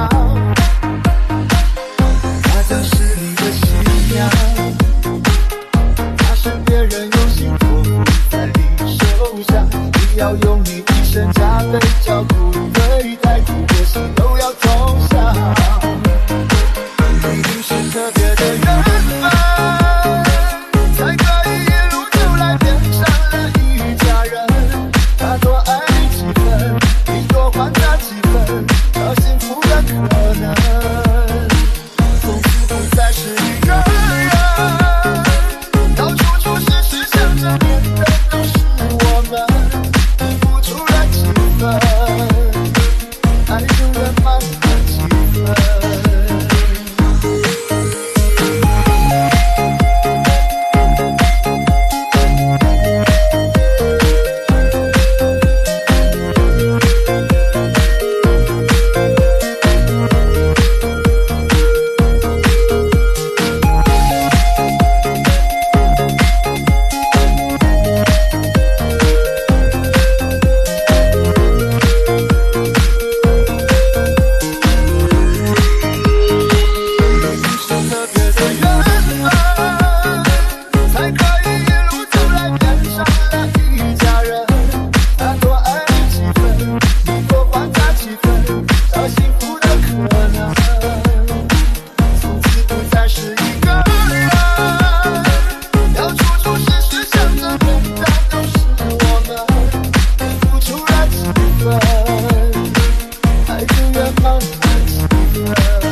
他曾是你的信仰，他是别人用心托付在你手上，你要用你一生加倍照顾对待，苦和喜都要同享。一定是特别的缘分，才可以一路走来变成了一家人。他多爱你几分，你多还他几分，找幸福的可能。从此不再是一个人，到处处事事想着面的都是我们，你付出了几分，爱就圆满了几分。爱就圆满了几分。